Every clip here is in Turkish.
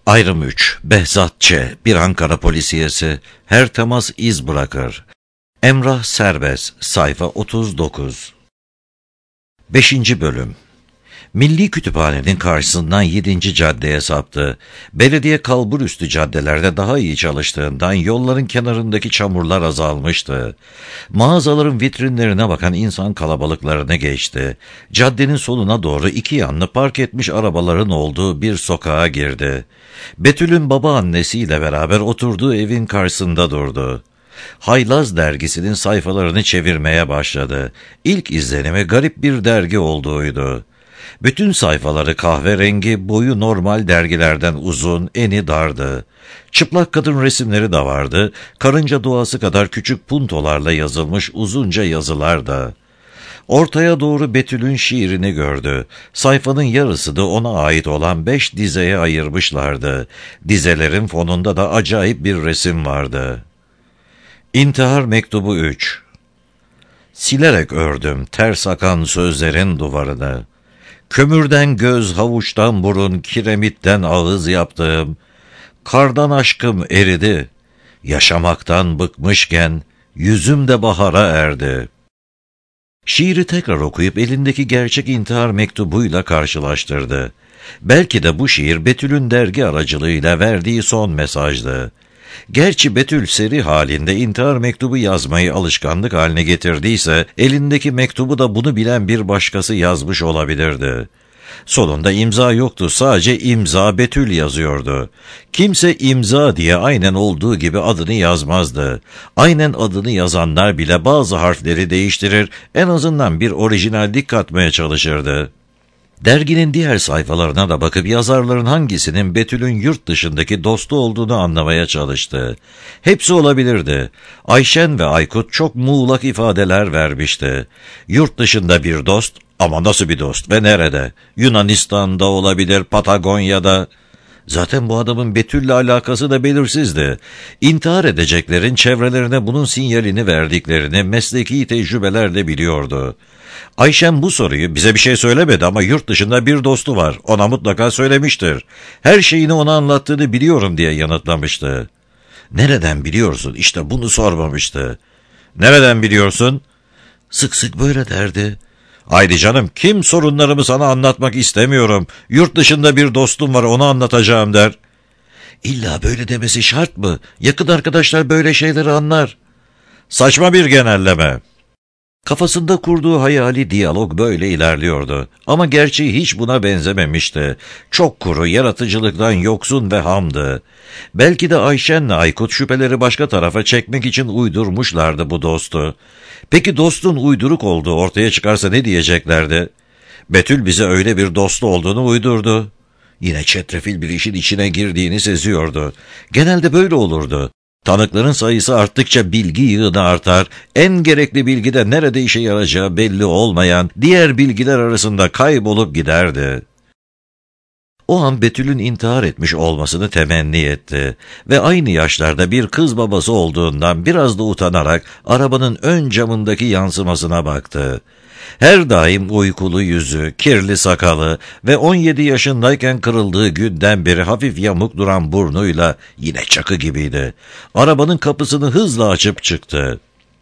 Ayrım 3. Behzat Ç. Bir Ankara polisiyesi. Her temas iz bırakır. Emrah Serbest. Sayfa 39. 5. Bölüm. Milli Kütüphane'nin karşısından 7. caddeye saptı. Belediye kalburüstü caddelerde daha iyi çalıştığından yolların kenarındaki çamurlar azalmıştı. Mağazaların vitrinlerine bakan insan kalabalıklarını geçti. Caddenin soluna doğru iki yanlı park etmiş arabaların olduğu bir sokağa girdi. Betül'ün babaannesiyle beraber oturduğu evin karşısında durdu. Haylaz dergisinin sayfalarını çevirmeye başladı. İlk izlenimi garip bir dergi olduğuydu. Bütün sayfaları kahverengi, boyu normal dergilerden uzun, eni dardı. Çıplak kadın resimleri de vardı, karınca duası kadar küçük puntolarla yazılmış uzunca yazılar da. Ortaya doğru Betül'ün şiirini gördü. Sayfanın yarısı da ona ait olan 5 dizeye ayırmışlardı. Dizelerin fonunda da acayip bir resim vardı. İntihar Mektubu 3. Silerek ördüm ters akan sözlerin duvarını. Kömürden göz, havuçtan burun, kiremitten ağız yaptığım, kardan aşkım eridi, yaşamaktan bıkmışken yüzüm de bahara erdi. Şiiri tekrar okuyup elindeki gerçek intihar mektubuyla karşılaştırdı. Belki de bu şiir Betül'ün dergi aracılığıyla verdiği son mesajdı. Gerçi Betül seri halinde intihar mektubu yazmayı alışkanlık haline getirdiyse, elindeki mektubu da bunu bilen bir başkası yazmış olabilirdi. Sonunda imza yoktu, sadece imza Betül yazıyordu. Kimse imza diye aynen olduğu gibi adını yazmazdı. Aynen adını yazanlar bile bazı harfleri değiştirir, en azından bir orijinallik katmaya çalışırdı. Derginin diğer sayfalarına da bakıp yazarların hangisinin Betül'ün yurt dışındaki dostu olduğunu anlamaya çalıştı. Hepsi olabilirdi. Ayşen ve Aykut çok muğlak ifadeler vermişti. Yurt dışında bir dost, ama nasıl bir dost ve nerede? Yunanistan'da olabilir, Patagonya'da. Zaten bu adamın Betül'le alakası da belirsizdi. İntihar edeceklerin çevrelerine bunun sinyalini verdiklerini mesleki tecrübelerle biliyordu. Ayşem bu soruyu bize bir şey söylemedi ama yurt dışında bir dostu var. Ona mutlaka söylemiştir. Her şeyini ona anlattığını biliyorum diye yanıtlamıştı. Nereden biliyorsun? İşte bunu sormamıştı. Nereden biliyorsun? Sık sık böyle derdi. Haydi canım, kim sorunlarımı sana anlatmak istemiyorum. Yurt dışında bir dostum var, onu anlatacağım der. İlla böyle demesi şart mı? Yakın arkadaşlar böyle şeyleri anlar. Saçma bir genelleme. Kafasında kurduğu hayali diyalog böyle ilerliyordu. Ama gerçeği hiç buna benzememişti. Çok kuru, yaratıcılıktan yoksun ve hamdı. Belki de Ayşen'le Aykut şüpheleri başka tarafa çekmek için uydurmuşlardı bu dostu. Peki dostun uyduruk olduğu ortaya çıkarsa ne diyeceklerdi? Betül bize öyle bir dostu olduğunu uydurdu. Yine çetrefil bir işin içine girdiğini seziyordu. Genelde böyle olurdu. Tanıkların sayısı arttıkça bilgi yığını artar, en gerekli bilgi de nerede işe yarayacağı belli olmayan diğer bilgiler arasında kaybolup giderdi. O an Betül'ün intihar etmiş olmasını temenni etti ve aynı yaşlarda bir kız babası olduğundan biraz da utanarak arabanın ön camındaki yansımasına baktı. Her daim uykulu yüzü, kirli sakalı ve 17 yaşındayken kırıldığı günden beri hafif yamuk duran burnuyla yine çakı gibiydi. Arabanın kapısını hızla açıp çıktı.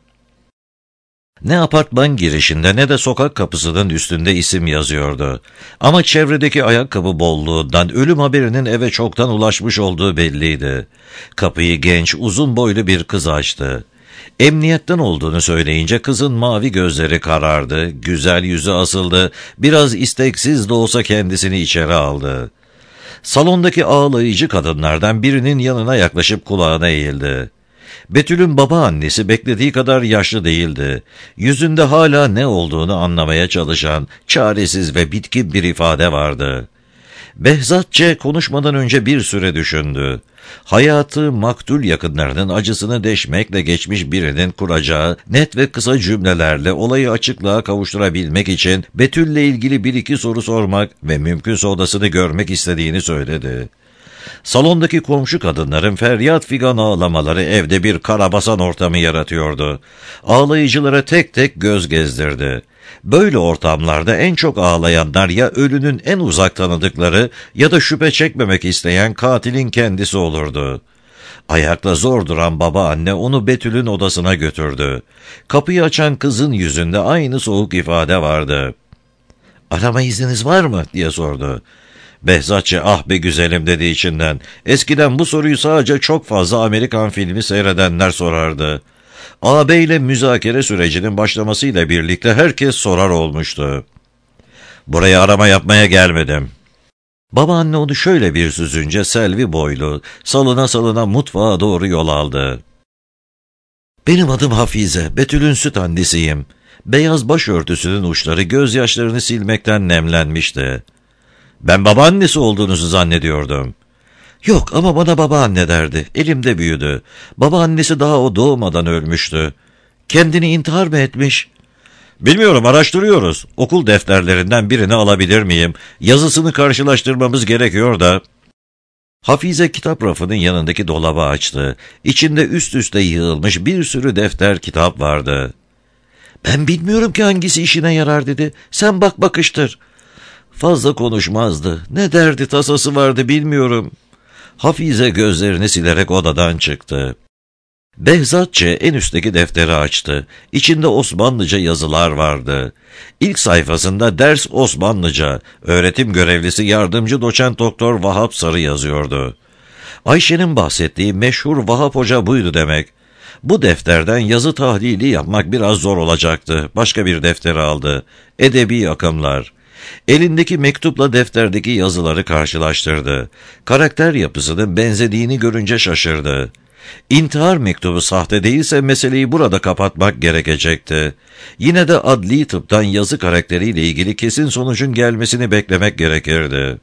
Ne apartman girişinde ne de sokak kapısının üstünde isim yazıyordu. Ama çevredeki ayakkabı bolluğundan ölüm haberinin eve çoktan ulaşmış olduğu belliydi. Kapıyı genç, uzun boylu bir kız açtı. Emniyetten olduğunu söyleyince kızın mavi gözleri karardı, güzel yüzü asıldı, biraz isteksiz de olsa kendisini içeri aldı. Salondaki ağlayıcı kadınlardan birinin yanına yaklaşıp kulağına eğildi. Betül'ün babaannesi beklediği kadar yaşlı değildi. Yüzünde hala ne olduğunu anlamaya çalışan, çaresiz ve bitkin bir ifade vardı. Behzat Ç. konuşmadan önce bir süre düşündü. Hayatı maktul yakınlarının acısını deşmekle geçmiş birinin kuracağı net ve kısa cümlelerle olayı açıklığa kavuşturabilmek için Betül'le ilgili bir iki soru sormak ve mümkünse odasını görmek istediğini söyledi. Salondaki komşu kadınların feryat figan ağlamaları evde bir karabasan ortamı yaratıyordu. Ağlayıcılara tek tek göz gezdirdi. Böyle ortamlarda en çok ağlayanlar ya ölünün en uzak tanıdıkları ya da şüphe çekmemek isteyen katilin kendisi olurdu. Ayakta zor duran babaanne onu Betül'ün odasına götürdü. Kapıyı açan kızın yüzünde aynı soğuk ifade vardı. "Arama izniniz var mı?" diye sordu. Behzatçı "Ah be güzelim" dedi içinden. Eskiden bu soruyu sadece çok fazla Amerikan filmi seyredenler sorardı. Ağabeyle müzakere sürecinin başlamasıyla birlikte herkes sorar olmuştu. "Buraya arama yapmaya gelmedim." Babaanne onu şöyle bir süzünce Selvi boylu, salına salına mutfağa doğru yol aldı. "Benim adım Hafize, Betül'ün süt annesiyim." Beyaz başörtüsünün uçları gözyaşlarını silmekten nemlenmişti. "Ben babaannesi olduğunuzu zannediyordum." "Yok ama bana babaanne derdi. Elimde büyüdü. Babaannesi daha o doğmadan ölmüştü." "Kendini intihar mı etmiş?" "Bilmiyorum, araştırıyoruz. Okul defterlerinden birini alabilir miyim? Yazısını karşılaştırmamız gerekiyor da." Hafize kitap rafının yanındaki dolabı açtı. İçinde üst üste yığılmış bir sürü defter kitap vardı. "Ben bilmiyorum ki hangisi işine yarar" dedi. "Sen bak bakıştır." Fazla konuşmazdı. Ne derdi tasası vardı bilmiyorum. Hafize gözlerini silerek odadan çıktı. Behzatçı en üstteki defteri açtı. İçinde Osmanlıca yazılar vardı. İlk sayfasında ders Osmanlıca, öğretim görevlisi yardımcı doçent doktor Vahap Sarı yazıyordu. Ayşe'nin bahsettiği meşhur Vahap Hoca buydu demek. Bu defterden yazı tahlili yapmak biraz zor olacaktı. Başka bir defteri aldı. Edebi akımlar. Elindeki mektupla defterdeki yazıları karşılaştırdı. Karakter yapısının benzediğini görünce şaşırdı. İntihar mektubu sahte değilse meseleyi burada kapatmak gerekecekti. Yine de adli tıptan yazı karakteriyle ilgili kesin sonucun gelmesini beklemek gerekirdi.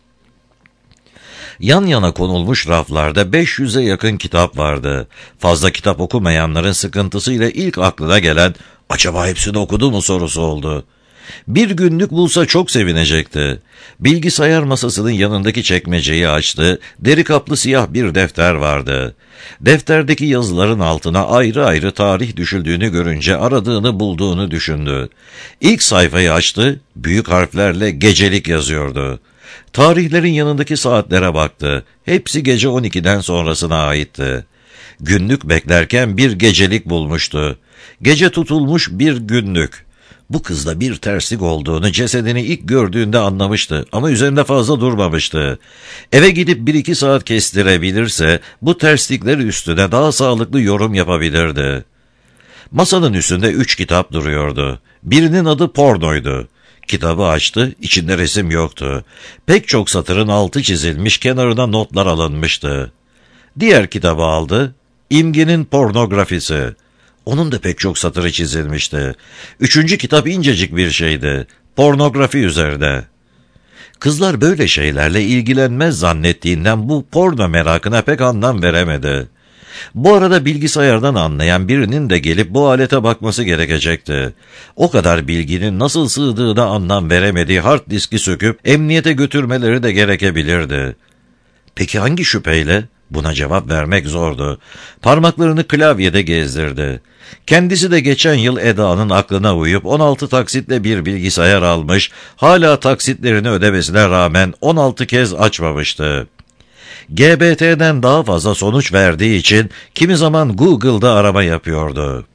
Yan yana konulmuş raflarda 500'e yakın kitap vardı. Fazla kitap okumayanların sıkıntısıyla ilk aklına gelen "Acaba hepsini okudu mu?" sorusu oldu. Bir günlük bulsa çok sevinecekti. Bilgisayar masasının yanındaki çekmeceyi açtı, deri kaplı siyah bir defter vardı. Defterdeki yazıların altına ayrı ayrı tarih düşüldüğünü görünce aradığını bulduğunu düşündü. İlk sayfayı açtı, büyük harflerle gecelik yazıyordu. Tarihlerin yanındaki saatlere baktı. Hepsi gece 12'den sonrasına aitti. Günlük beklerken bir gecelik bulmuştu. Gece tutulmuş bir günlük. Bu kızda bir terslik olduğunu cesedini ilk gördüğünde anlamıştı ama üzerinde fazla durmamıştı. Eve gidip 1-2 saat kestirebilirse bu terslikler üstüne daha sağlıklı yorum yapabilirdi. Masanın üstünde 3 kitap duruyordu. Birinin adı Porno'ydu. Kitabı açtı, içinde resim yoktu. Pek çok satırın altı çizilmiş, kenarına notlar alınmıştı. Diğer kitabı aldı, İmge'nin pornografisi. Onun da pek çok satırı çizilmişti. 3. kitap incecik bir şeydi, pornografi üzerinde. Kızlar böyle şeylerle ilgilenmez zannettiğinden bu porno merakına pek anlam veremedi. Bu arada bilgisayardan anlayan birinin de gelip bu alete bakması gerekecekti. O kadar bilginin nasıl sığdığına anlam veremediği hard diski söküp emniyete götürmeleri de gerekebilirdi. Peki hangi şüpheyle? Buna cevap vermek zordu. Parmaklarını klavyede gezdirdi. Kendisi de geçen yıl Eda'nın aklına uyup 16 taksitle bir bilgisayar almış, hala taksitlerini ödemesine rağmen 16 kez açmamıştı. GBT'den daha fazla sonuç verdiği için kimi zaman Google'da arama yapıyordu.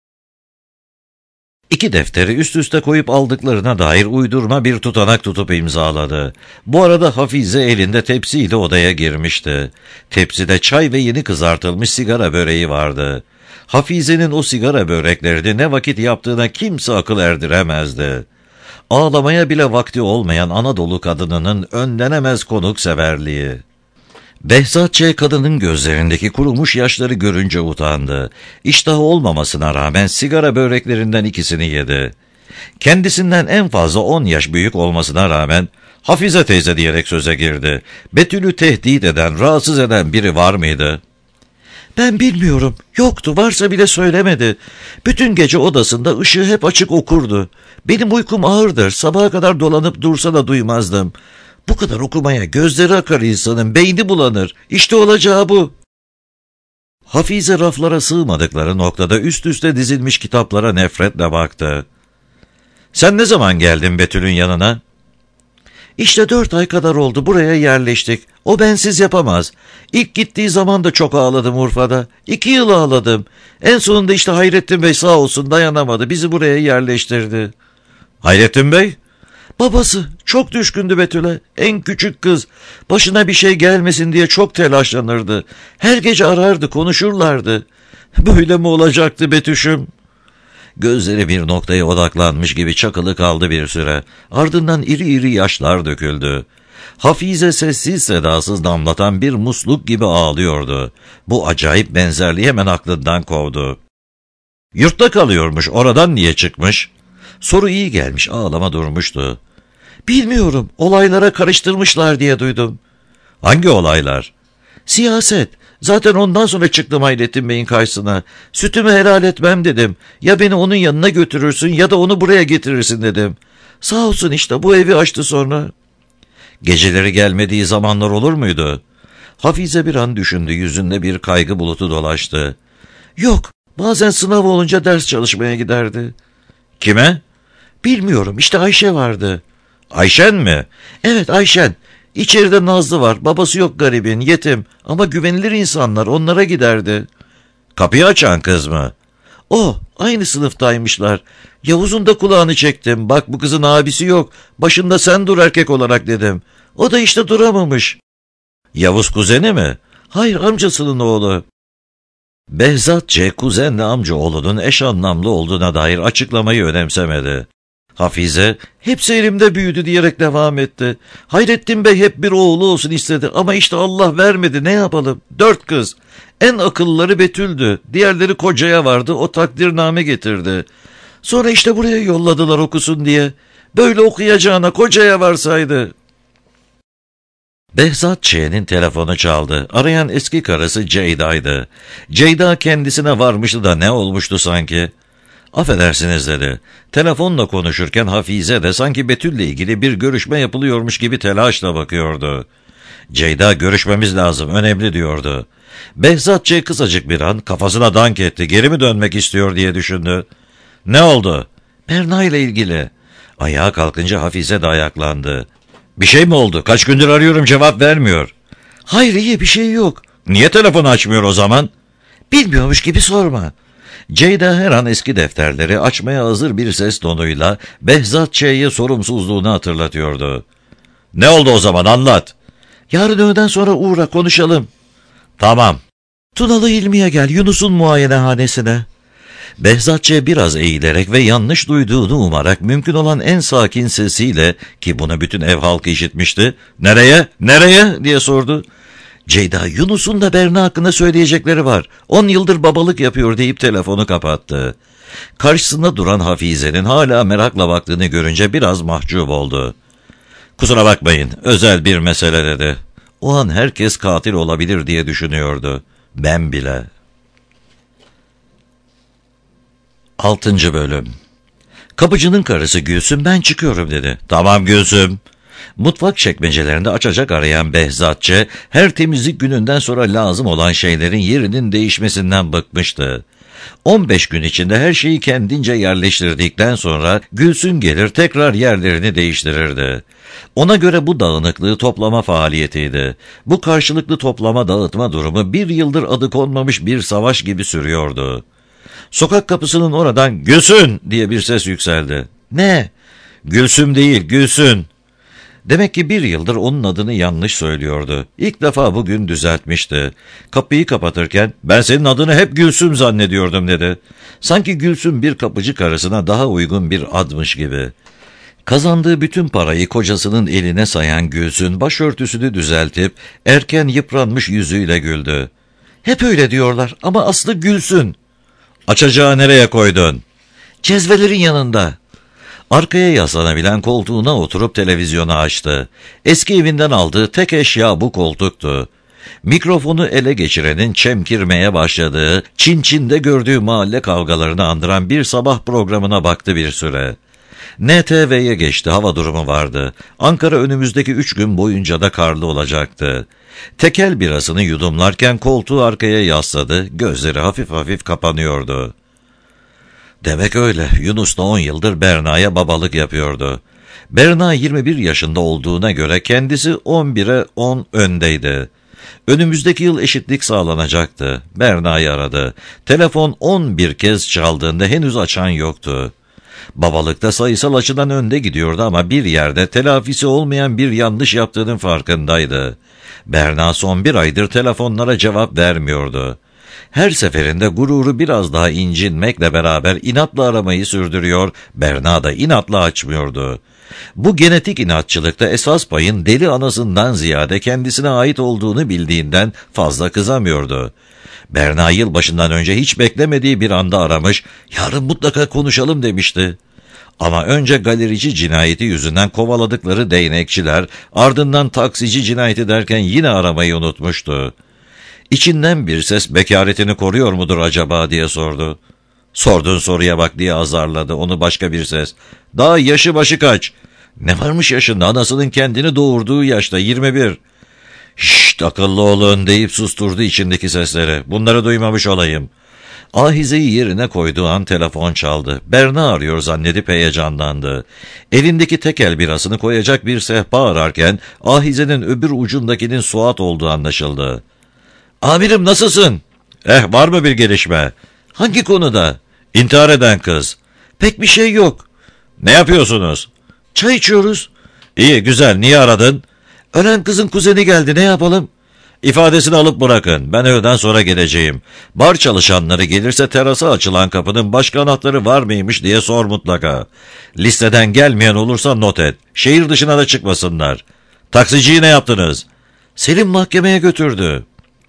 2 defteri üst üste koyup aldıklarına dair uydurma bir tutanak tutup imzaladı. Bu arada Hafize elinde tepsiyle odaya girmişti. Tepside çay ve yeni kızartılmış sigara böreği vardı. Hafize'nin o sigara böreklerini ne vakit yaptığına kimse akıl erdiremezdi. Ağlamaya bile vakti olmayan Anadolu kadınının önlenemez konukseverliği. Behzatçı kadının gözlerindeki kurumuş yaşları görünce utandı. İştahı olmamasına rağmen sigara böreklerinden 2'sini yedi. Kendisinden en fazla 10 yaş büyük olmasına rağmen "Hafize teyze" diyerek söze girdi. Betül'ü tehdit eden, rahatsız eden biri var mıydı? "Ben bilmiyorum. Yoktu. Varsa bile söylemedi. Bütün gece odasında ışığı hep açık okurdu. Benim uykum ağırdır. Sabaha kadar dolanıp dursa da duymazdım. Bu kadar okumaya gözleri akar insanın, beyni bulanır. İşte olacağı bu." Hafize raflara sığmadıkları noktada üst üste dizilmiş kitaplara nefretle baktı. Sen ne zaman geldin Betül'ün yanına? İşte 4 ay kadar oldu, buraya yerleştik. O bensiz yapamaz. İlk gittiği zaman da çok ağladım Urfa'da. 2 yıl ağladım. En sonunda işte Hayrettin Bey sağ olsun dayanamadı. Bizi buraya yerleştirdi. Hayrettin Bey? Babası çok düşkündü Betül'e. En küçük kız. Başına bir şey gelmesin diye çok telaşlanırdı. Her gece arardı, konuşurlardı. Böyle mi olacaktı Betüş'üm? Gözleri bir noktaya odaklanmış gibi çakılı kaldı bir süre. Ardından iri iri yaşlar döküldü. Hafize sessiz sedasız damlatan bir musluk gibi ağlıyordu. Bu acayip benzerliği hemen aklından kovdu. Yurtta kalıyormuş, oradan niye çıkmış? Soru iyi gelmiş, ağlama durmuştu. Bilmiyorum, olaylara karıştırmışlar diye duydum. Hangi olaylar? Siyaset. Zaten ondan sonra çıktım Hayrettin Bey'in karşısına. Sütümü helal etmem dedim. Ya beni onun yanına götürürsün ya da onu buraya getirirsin dedim. Sağ olsun işte bu evi açtı sonra. Geceleri gelmediği zamanlar olur muydu? Hafize bir an düşündü, yüzünde bir kaygı bulutu dolaştı. Yok, bazen sınav olunca ders çalışmaya giderdi. Kime? Bilmiyorum, işte Ayşe vardı. Ayşen mi? Evet, Ayşen. İçeride Nazlı var, babası yok garibin, yetim ama güvenilir insanlar, onlara giderdi. Kapıyı açan kız mı? O, aynı sınıftaymışlar. Yavuz'un da kulağını çektim, bak bu kızın abisi yok, başında sen dur erkek olarak dedim. O da işte duramamış. Yavuz kuzeni mi? Hayır, amcasının oğlu. Behzat Ç. kuzenle amcaoğlunun eş anlamlı olduğuna dair açıklamayı önemsemedi. Hafize, hepsi elimde büyüdü diyerek devam etti. Hayrettin Bey hep bir oğlu olsun istedi ama işte Allah vermedi, ne yapalım? 4 kız. En akıllıları Betül'dü. Diğerleri kocaya vardı, o takdirname getirdi. Sonra işte buraya yolladılar okusun diye. Böyle okuyacağına kocaya varsaydı. Behzat Ç'nin telefonu çaldı. Arayan eski karısı Ceyda'ydı. Ceyda kendisine varmıştı da ne olmuştu sanki? Affedersiniz dedi. Telefonla konuşurken Hafize de sanki Betül'le ilgili bir görüşme yapılıyormuş gibi telaşla bakıyordu. Ceyda görüşmemiz lazım, önemli diyordu. Behzat Ç. kısacık bir an kafasına dank etti, geri mi dönmek istiyor diye düşündü. Ne oldu? Berna ile ilgili. Ayağa kalkınca Hafize de ayaklandı. Bir şey mi oldu? Kaç gündür arıyorum, cevap vermiyor. Hayır, iyi bir şey yok. Niye telefonu açmıyor o zaman? Bilmiyormuş gibi sorma. Ceyda her an eski defterleri açmaya hazır bir ses tonuyla Behzat Ç'ye sorumsuzluğunu hatırlatıyordu. Ne oldu o zaman, anlat. Yarın öğleden sonra uğra, konuşalım. Tamam. Tunalı İlmi'ye gel, Yunus'un muayenehanesine. Behzat Ç. biraz eğilerek ve yanlış duyduğunu umarak mümkün olan en sakin sesiyle, ki bunu bütün ev halkı işitmişti, "Nereye, nereye?" diye sordu. Ceyda, Yunus'un da Berna hakkında söyleyecekleri var. 10 yıldır babalık yapıyor deyip telefonu kapattı. Karşısında duran Hafize'nin hala merakla baktığını görünce biraz mahcup oldu. Kusura bakmayın, özel bir mesele dedi. O an herkes katil olabilir diye düşünüyordu. Ben bile. 6. Bölüm. Kapıcının karısı Gülsüm, ben çıkıyorum dedi. Tamam Gülsüm. Mutfak çekmecelerinde açacak arayan Behzat Ç. her temizlik gününden sonra lazım olan şeylerin yerinin değişmesinden bıkmıştı. 15 gün içinde her şeyi kendince yerleştirdikten sonra Gülsüm gelir tekrar yerlerini değiştirirdi. Ona göre bu dağınıklığı toplama faaliyetiydi. Bu karşılıklı toplama dağıtma durumu 1 yıldır adı konmamış bir savaş gibi sürüyordu. Sokak kapısının oradan "Gülsün!" diye bir ses yükseldi. Ne? Gülsüm değil, Gülsün. Demek ki 1 yıldır onun adını yanlış söylüyordu. İlk defa bugün düzeltmişti. Kapıyı kapatırken "Ben senin adını hep Gülsüm zannediyordum" dedi. Sanki Gülsüm bir kapıcı karısına daha uygun bir admış gibi. Kazandığı bütün parayı kocasının eline sayan Gülsün başörtüsünü düzeltip erken yıpranmış yüzüyle güldü. "Hep öyle diyorlar ama aslı Gülsün." "Açacağı nereye koydun?" "Cezvelerin yanında." Arkaya yaslanabilen koltuğuna oturup televizyonu açtı. Eski evinden aldığı tek eşya bu koltuktu. Mikrofonu ele geçirenin çemkirmeye başladığı, Çin Çin'de gördüğü mahalle kavgalarını andıran bir sabah programına baktı bir süre. NTV'ye geçti, hava durumu vardı. Ankara önümüzdeki 3 gün boyunca da karlı olacaktı. Tekel birasını yudumlarken koltuğu arkaya yasladı, gözleri hafif hafif kapanıyordu. Demek öyle. Yunus da 10 yıldır Berna'ya babalık yapıyordu. Berna 21 yaşında olduğuna göre kendisi 11'e 10 öndeydi. Önümüzdeki yıl eşitlik sağlanacaktı. Berna'yı aradı. Telefon 11 kez çaldığında henüz açan yoktu. Babalıkta sayısal açıdan önde gidiyordu ama bir yerde telafisi olmayan bir yanlış yaptığının farkındaydı. Berna son 1 aydır telefonlara cevap vermiyordu. Her seferinde gururu biraz daha incinmekle beraber inatla aramayı sürdürüyor, Berna da inatla açmıyordu. Bu genetik inatçılıkta esas payın deli anasından ziyade kendisine ait olduğunu bildiğinden fazla kızamıyordu. Berna yılbaşından önce hiç beklemediği bir anda aramış, yarın mutlaka konuşalım demişti. Ama önce galerici cinayeti yüzünden kovaladıkları değnekçiler, ardından taksici cinayeti derken yine aramayı unutmuştu. İçinden bir ses bekaretini koruyor mudur acaba diye sordu. Sorduğun soruya bak diye azarladı onu başka bir ses. Daha yaşı başı kaç? Ne varmış yaşında, anasının kendini doğurduğu yaşta 21. Şşt akıllı olun deyip susturdu içindeki sesleri. Bunları duymamış olayım. Ahizeyi yerine koyduğu an telefon çaldı. Berna arıyor zannedip heyecanlandı. Elindeki tekel birasını koyacak bir sehpa ararken ahizenin öbür ucundakinin Suat olduğu anlaşıldı. Amirim nasılsın? Var mı bir gelişme? Hangi konuda? İntihar eden kız. Pek bir şey yok. Ne yapıyorsunuz? Çay içiyoruz. İyi güzel, niye aradın? Ölen kızın kuzeni geldi, ne yapalım? İfadesini alıp bırakın. Ben öğleden sonra geleceğim. Bar çalışanları gelirse terasa açılan kapının başka anahtarı var mıymış diye sor mutlaka. Listeden gelmeyen olursa not et. Şehir dışına da çıkmasınlar. Taksiciyi ne yaptınız? Selim mahkemeye götürdü.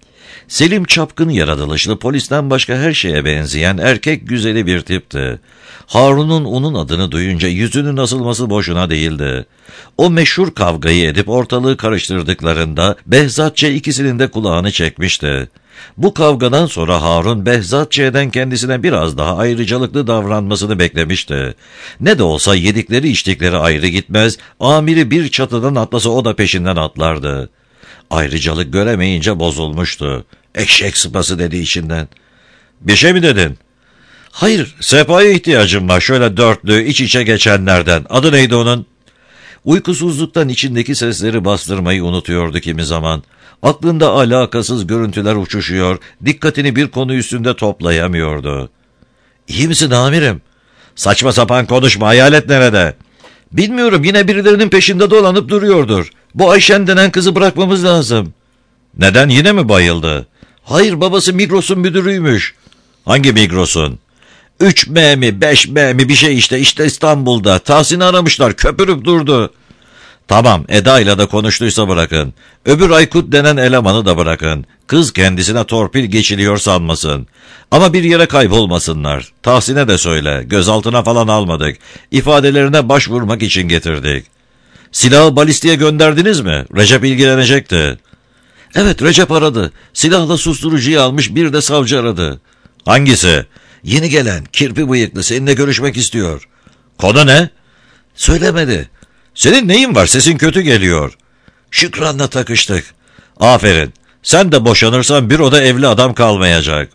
Selim çapkın yaratılışlı, polisten başka her şeye benzeyen erkek güzeli bir tipti. Harun'un onun adını duyunca yüzünün asılması boşuna değildi. O meşhur kavgayı edip ortalığı karıştırdıklarında Behzatçı ikisinin de kulağını çekmişti. Bu kavgadan sonra Harun Behzatçı'dan kendisine biraz daha ayrıcalıklı davranmasını beklemişti. Ne de olsa yedikleri içtikleri ayrı gitmez, amiri bir çatıdan atlasa o da peşinden atlardı. Ayrıcalık göremeyince bozulmuştu. Eşek sıpası dedi içinden. Bir şey mi dedin? Hayır, sehpaya ihtiyacım var, şöyle dörtlü iç içe geçenlerden. Adı neydi onun? Uykusuzluktan içindeki sesleri bastırmayı unutuyordu kimi zaman. Aklında alakasız görüntüler uçuşuyor, dikkatini bir konu üstünde toplayamıyordu. İyi misin amirim? Saçma sapan konuşma, hayalet nerede? Bilmiyorum, yine birilerinin peşinde dolanıp duruyordur. Bu Ayşen denen kızı bırakmamız lazım. Neden, yine mi bayıldı? Hayır, babası Migros'un müdürüymüş. Hangi Migros'un? 3M mi 5M mi bir şey işte İstanbul'da. Tahsin'i aramışlar, köpürüp durdu. Tamam, Eda'yla da konuştuysa bırakın. Öbür Aykut denen elemanı da bırakın. Kız kendisine torpil geçiliyor sanmasın. Ama bir yere kaybolmasınlar. Tahsin'e de söyle, gözaltına falan almadık. İfadelerine başvurmak için getirdik. Silahı balistiğe gönderdiniz mi? Recep ilgilenecekti. Evet, Recep aradı. Silahla susturucuyu almış, bir de savcı aradı. Hangisi? Yeni gelen, kirpi bıyıklı, seninle görüşmek istiyor. Konu ne? Söylemedi. Senin neyin var, sesin kötü geliyor. Şükran'la takıştık. Aferin. Sen de boşanırsan büroda evli adam kalmayacak.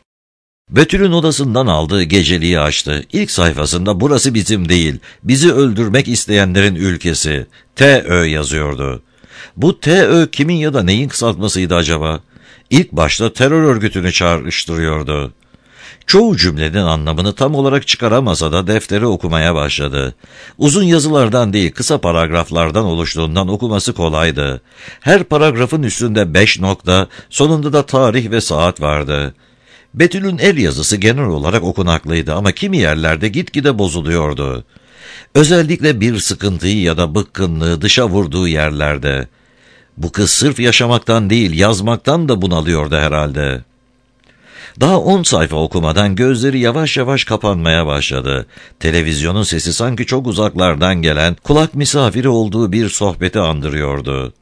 Betül'ün odasından aldığı geceliği açtı. İlk sayfasında burası bizim değil, bizi öldürmek isteyenlerin ülkesi. TÖ yazıyordu. Bu TÖ kimin ya da neyin kısaltmasıydı acaba? İlk başta terör örgütünü çağrıştırıyordu. Çoğu cümlenin anlamını tam olarak çıkaramasa da defteri okumaya başladı. Uzun yazılardan değil, kısa paragraflardan oluştuğundan okuması kolaydı. Her paragrafın üstünde 5 nokta, sonunda da tarih ve saat vardı. Betül'ün el yazısı genel olarak okunaklıydı ama kimi yerlerde gitgide bozuluyordu. Özellikle bir sıkıntıyı ya da bıkkınlığı dışa vurduğu yerlerde. Bu kız sırf yaşamaktan değil, yazmaktan da bunalıyordu herhalde. Daha 10 sayfa okumadan gözleri yavaş yavaş kapanmaya başladı. Televizyonun sesi sanki çok uzaklardan gelen, kulak misafiri olduğu bir sohbeti andırıyordu.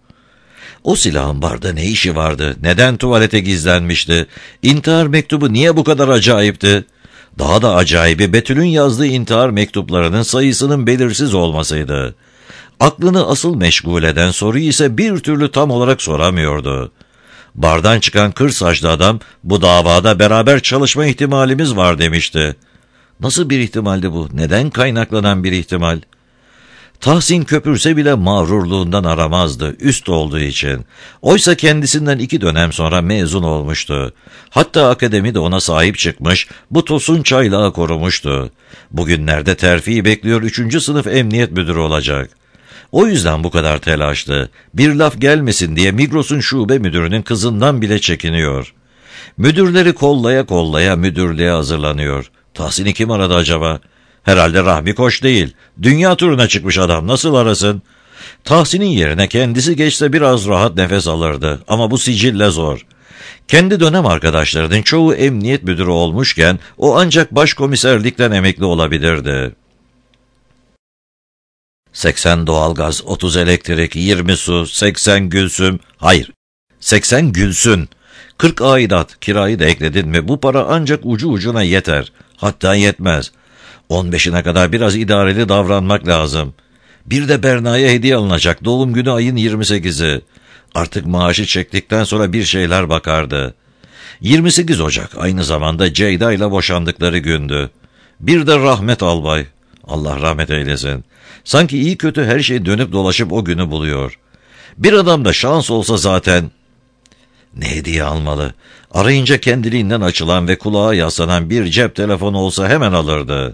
O silahın barda ne işi vardı? Neden tuvalete gizlenmişti? İntihar mektubu niye bu kadar acayipti? Daha da acayibi Betül'ün yazdığı intihar mektuplarının sayısının belirsiz olmasıydı. Aklını asıl meşgul eden soruyu ise bir türlü tam olarak soramıyordu. Bardan çıkan kır saçlı adam, bu davada beraber çalışma ihtimalimiz var demişti. Nasıl bir ihtimaldi bu? Neden kaynaklanan bir ihtimal? Tahsin köpürse bile mağrurluğundan aramazdı, üst olduğu için. Oysa kendisinden 2 dönem sonra mezun olmuştu. Hatta akademi de ona sahip çıkmış, bu tosun çaylağı korumuştu. Bugünlerde terfi bekliyor, 3. sınıf emniyet müdürü olacak. O yüzden bu kadar telaşlı. Bir laf gelmesin diye Migros'un şube müdürünün kızından bile çekiniyor. Müdürleri kollaya kollaya müdürlüğe hazırlanıyor. Tahsin'i kim aradı acaba? Herhalde Rahmi Koç değil. Dünya turuna çıkmış adam, nasıl arasın? Tahsin'in yerine kendisi geçse biraz rahat nefes alırdı. Ama bu sicille zor. Kendi dönem arkadaşlarının çoğu emniyet müdürü olmuşken o ancak başkomiserlikten emekli olabilirdi. 80 doğalgaz, 30 elektrik, 20 su, 80 Gülsüm, hayır, 80 Gülsün, 40 aidat, kirayı da ekledin mi bu para ancak ucu ucuna yeter, hatta yetmez. 15'ine kadar biraz idareli davranmak lazım. Bir de Berna'ya hediye alınacak, doğum günü ayın 28'i. Artık maaşı çektikten sonra bir şeyler bakardı. 28 Ocak aynı zamanda Ceyda ile boşandıkları gündü. Bir de Rahmet Albay. Allah rahmet eylesin. Sanki iyi kötü her şey dönüp dolaşıp o günü buluyor. Bir adamda şans olsa zaten... Ne hediye almalı? Arayınca kendiliğinden açılan ve kulağa yaslanan bir cep telefonu olsa hemen alırdı.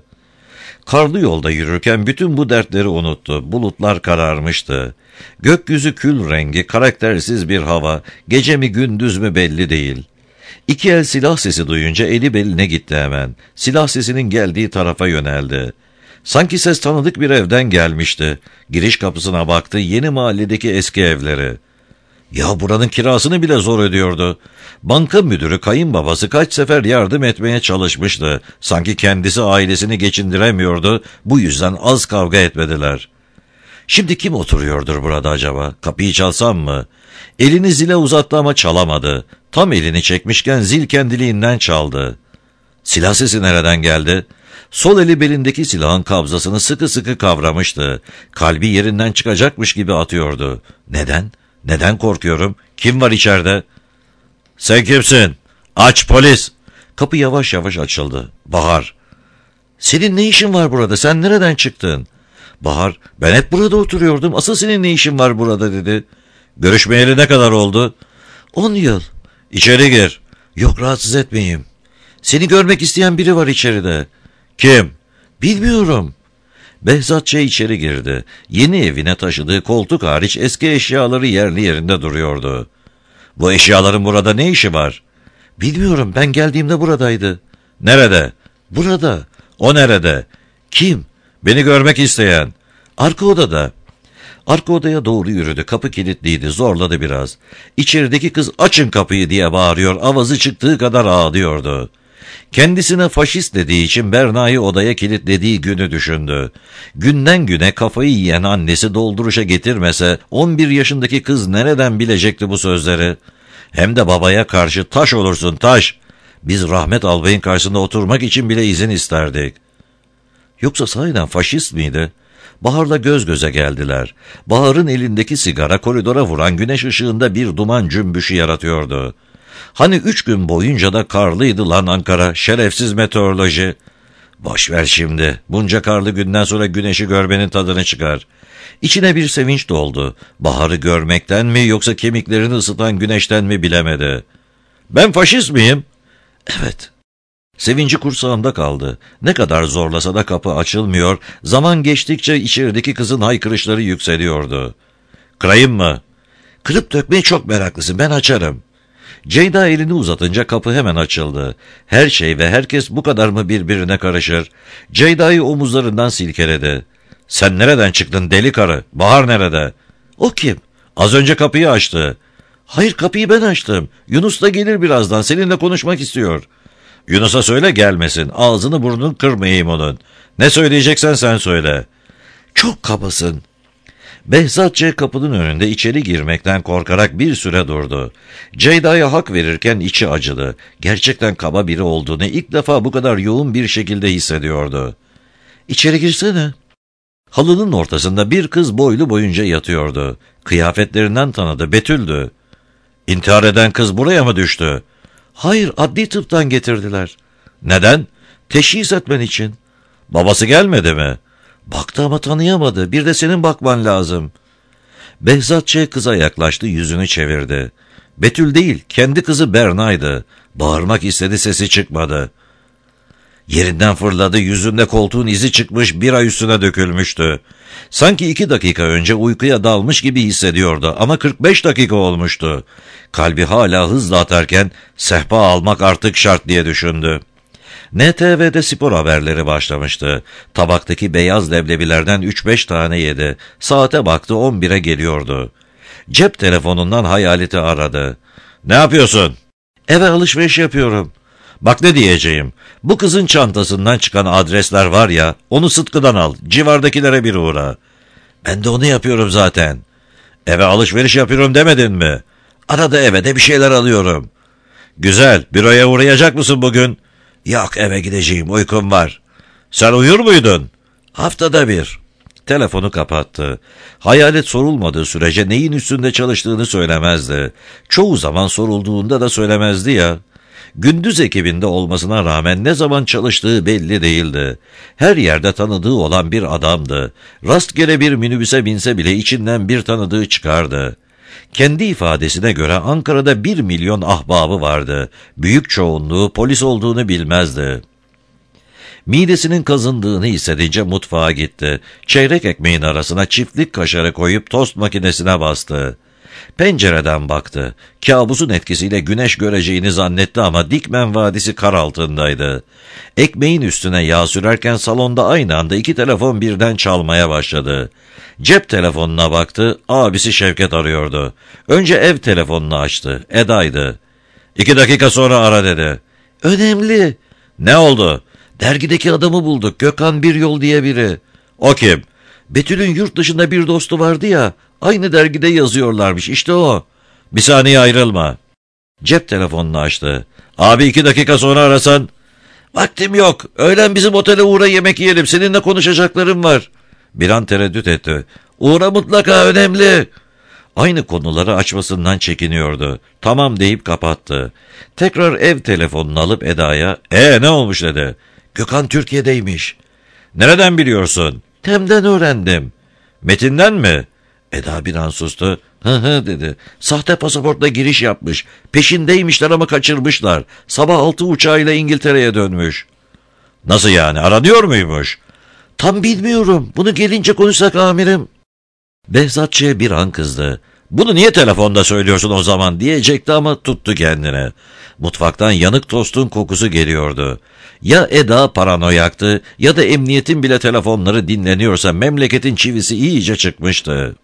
Karlı yolda yürürken bütün bu dertleri unuttu. Bulutlar kararmıştı. Gökyüzü kül rengi, karaktersiz bir hava, gece mi gündüz mü belli değil. 2 el silah sesi duyunca eli beline gitti hemen. Silah sesinin geldiği tarafa yöneldi. Sanki ses tanıdık bir evden gelmişti. Giriş kapısına baktı, yeni mahalledeki eski evleri. Ya buranın kirasını bile zor ödüyordu. Banka müdürü kayınbabası kaç sefer yardım etmeye çalışmıştı. Sanki kendisi ailesini geçindiremiyordu. Bu yüzden az kavga etmediler. Şimdi kim oturuyordur burada acaba? Kapıyı çalsam mı? Elini zile uzattı ama çalamadı. Tam elini çekmişken zil kendiliğinden çaldı. Silah sesi nereden geldi? Sol eli belindeki silahın kabzasını sıkı sıkı kavramıştı. Kalbi yerinden çıkacakmış gibi atıyordu. Neden? Neden korkuyorum? Kim var içeride? Sen kimsin? Aç polis! Kapı yavaş yavaş açıldı. Bahar. Senin ne işin var burada? Sen nereden çıktın? Bahar, ben hep burada oturuyordum. Asıl senin ne işin var burada dedi. Görüşmeyeli ne kadar oldu? 10 yıl. İçeri gir. Yok, rahatsız etmeyeyim. Seni görmek isteyen biri var içeride. Kim? Bilmiyorum. Behzat Ç. içeri girdi. Yeni evine taşıdığı koltuk hariç eski eşyaları yerli yerinde duruyordu. Bu eşyaların burada ne işi var? Bilmiyorum, ben geldiğimde buradaydı. Nerede? Burada. O nerede? Kim? Beni görmek isteyen. Arka odada. Arka odaya doğru yürüdü. Kapı kilitliydi. Zorladı biraz. İçerideki kız açın kapıyı diye bağırıyor. Avazı çıktığı kadar ağlıyordu. Kendisine faşist dediği için Berna'yı odaya kilitlediği günü düşündü. Günden güne kafayı yiyen annesi dolduruşa getirmese 11 yaşındaki kız nereden bilecekti bu sözleri? Hem de babaya karşı taş olursun taş. Biz Rahmet Albay'ın karşısında oturmak için bile izin isterdik. Yoksa sahiden faşist miydi? Bahar'la göz göze geldiler. Bahar'ın elindeki sigara koridora vuran güneş ışığında bir duman cümbüşü yaratıyordu. Hani 3 gün boyunca da karlıydı lan Ankara, şerefsiz meteoroloji. Boş ver şimdi, bunca karlı günden sonra güneşi görmenin tadını çıkar. İçine bir sevinç doldu. Bahar'ı görmekten mi yoksa kemiklerini ısıtan güneşten mi bilemedi. Ben faşist miyim? Evet. Sevinci kursağında kaldı. Ne kadar zorlasa da kapı açılmıyor, zaman geçtikçe içerideki kızın haykırışları yükseliyordu. Kırayım mı? Kırıp dökmeye çok meraklısın, ben açarım. Ceyda elini uzatınca kapı hemen açıldı. Her şey ve herkes bu kadar mı birbirine karışır? Ceyda'yı omuzlarından silkeledi. Sen nereden çıktın deli karı? Bahar nerede? O kim? Az önce kapıyı açtı. Hayır, kapıyı ben açtım. Yunus da gelir birazdan, seninle konuşmak istiyor. Yunus'a söyle gelmesin. Ağzını burnunu kırmayayım onun. Ne söyleyeceksen sen söyle. Çok kabasın. Behzat Ç. kapının önünde içeri girmekten korkarak bir süre durdu. Ceyda'ya hak verirken içi acıdı. Gerçekten kaba biri olduğunu ilk defa bu kadar yoğun bir şekilde hissediyordu. İçeri girsene. Halının ortasında bir kız boylu boyunca yatıyordu. Kıyafetlerinden tanıdı, Betül'dü. İntihar eden kız buraya mı düştü? Hayır, adli tıptan getirdiler. Neden? Teşhis etmen için. Babası gelmedi mi? Baktı ama tanıyamadı. Bir de senin bakman lazım. Behzat Ç. kıza yaklaştı, yüzünü çevirdi. Betül değil, kendi kızı Berna'ydı. Bağırmak istedi, sesi çıkmadı. Yerinden fırladı, yüzünde koltuğun izi çıkmış, bira üstüne dökülmüştü. Sanki 2 dakika önce uykuya dalmış gibi hissediyordu ama 45 dakika olmuştu. Kalbi hala hızla atarken sehpa almak artık şart diye düşündü. NTV'de spor haberleri başlamıştı. Tabaktaki beyaz leblebilerden 3-5 tane yedi. Saate baktı, 11'e geliyordu. Cep telefonundan Hayalet'i aradı. Ne yapıyorsun? Eve alışveriş yapıyorum. Bak ne diyeceğim. Bu kızın çantasından çıkan adresler var ya, onu Sıtkı'dan al. Civardakilere bir uğra. Ben de onu yapıyorum zaten. Eve alışveriş yapıyorum demedin mi? Arada eve de bir şeyler alıyorum. Güzel, büroya uğrayacak mısın bugün? Yok, eve gideceğim, uykum var. Sen uyur muydun? Haftada bir. Telefonu kapattı. Hayalet sorulmadığı sürece neyin üstünde çalıştığını söylemezdi. Çoğu zaman sorulduğunda da söylemezdi ya. Gündüz ekibinde olmasına rağmen ne zaman çalıştığı belli değildi. Her yerde tanıdığı olan bir adamdı. Rastgele bir minibüse binse bile içinden bir tanıdığı çıkardı. Kendi ifadesine göre Ankara'da 1 milyon ahbabı vardı. Büyük çoğunluğu polis olduğunu bilmezdi. Midesinin kazındığını hissedince mutfağa gitti. Çeyrek ekmeğin arasına çiftlik kaşarı koyup tost makinesine bastı. Pencereden baktı. Kabusun etkisiyle güneş göreceğini zannetti ama Dikmen Vadisi kar altındaydı. Ekmeğin üstüne yağ sürerken salonda aynı anda 2 telefon birden çalmaya başladı. Cep telefonuna baktı, abisi Şevket arıyordu. Önce ev telefonunu açtı, Eda'ydı. 2 dakika sonra ara dedi. Önemli. Ne oldu? Dergideki adamı bulduk, Gökhan Biryol diye biri. O kim? Betül'ün yurt dışında bir dostu vardı ya, aynı dergide yazıyorlarmış, işte o. Bir saniye ayrılma. Cep telefonunu açtı. Abi 2 dakika sonra arasan. Vaktim yok, öğlen bizim otele uğra, yemek yiyelim, seninle konuşacaklarım var. Bir an tereddüt etti. Uğra mutlaka, önemli. Aynı konuları açmasından çekiniyordu. Tamam deyip kapattı. Tekrar ev telefonunu alıp Eda'ya, ne olmuş dedi. Gökhan Türkiye'deymiş. Nereden biliyorsun? Tem'den öğrendim. Metin'den mi? Eda bir an sustu. Hı dedi. Sahte pasaportla giriş yapmış. Peşindeymişler ama kaçırmışlar. Sabah 6 uçağıyla İngiltere'ye dönmüş. Nasıl yani? Aranıyor muymuş? Tam bilmiyorum. Bunu gelince konuşsak amirim. Behzat Ç. bir an kızdı. Bunu niye telefonda söylüyorsun o zaman diyecekti ama tuttu kendine. Mutfaktan yanık tostun kokusu geliyordu. Ya Eda paranoyaktı ya da emniyetin bile telefonları dinleniyorsa memleketin çivisi iyice çıkmıştı.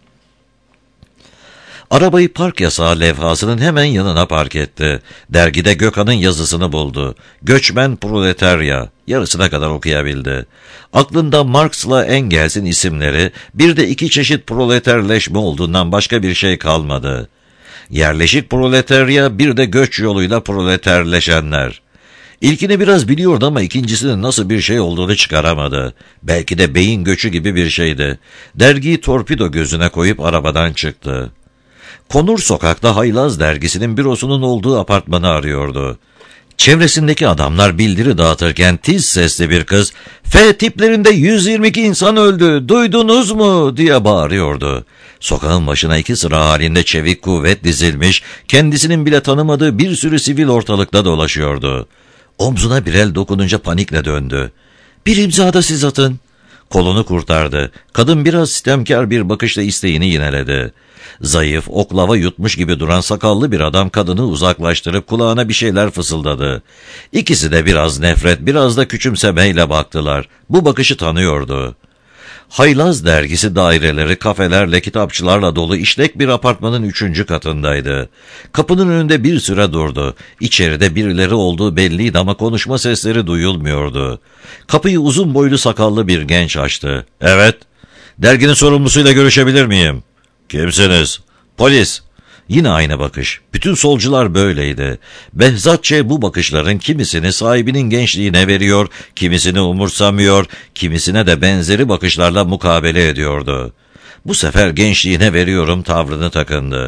Arabayı park yasağı levhasının hemen yanına park etti. Dergide Gökhan'ın yazısını buldu. Göçmen proletarya. Yarısına kadar okuyabildi. Aklında Marx'la Engels'in isimleri, bir de 2 çeşit proleterleşme olduğundan başka bir şey kalmadı. Yerleşik proletarya, bir de göç yoluyla proleterleşenler. İlkini biraz biliyordu ama ikincisinin nasıl bir şey olduğunu çıkaramadı. Belki de beyin göçü gibi bir şeydi. Dergiyi torpido gözüne koyup arabadan çıktı. Konur Sokak'ta Haylaz dergisinin bürosunun olduğu apartmanı arıyordu. Çevresindeki adamlar bildiri dağıtırken tiz sesli bir kız, "F tiplerinde 122 insan öldü, duydunuz mu?" diye bağırıyordu. Sokağın başına 2 sıra halinde çevik kuvvet dizilmiş, kendisinin bile tanımadığı bir sürü sivil ortalıkta dolaşıyordu. Omzuna bir el dokununca panikle döndü. "Bir imza da siz atın." Kolunu kurtardı. Kadın biraz sitemkar bir bakışla isteğini yineledi. Zayıf, oklava yutmuş gibi duran sakallı bir adam kadını uzaklaştırıp kulağına bir şeyler fısıldadı. İkisi de biraz nefret, biraz da küçümsemeyle baktılar. Bu bakışı tanıyordu. Haylaz dergisi daireleri, kafelerle, kitapçılarla dolu işlek bir apartmanın 3. katındaydı. Kapının önünde bir süre durdu. İçeride birileri olduğu belliydi ama konuşma sesleri duyulmuyordu. Kapıyı uzun boylu sakallı bir genç açtı. "Evet, derginin sorumlusuyla görüşebilir miyim?" "Kimsiniz?" "Polis." Yine aynı bakış. Bütün solcular böyleydi. Behzat Ç. bu bakışların kimisini sahibinin gençliğine veriyor, kimisini umursamıyor, kimisine de benzeri bakışlarla mukabele ediyordu. Bu sefer gençliğine veriyorum tavrını takındı.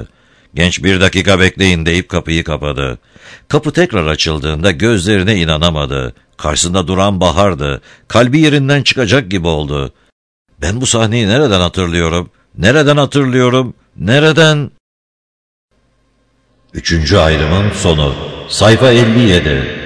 Genç 1 dakika bekleyin deyip kapıyı kapadı. Kapı tekrar açıldığında gözlerine inanamadı. Karşısında duran Bahar'dı. Kalbi yerinden çıkacak gibi oldu. Ben bu sahneyi nereden hatırlıyorum? Nereden hatırlıyorum? Nereden? 3. ayrımın sonu. Sayfa 57.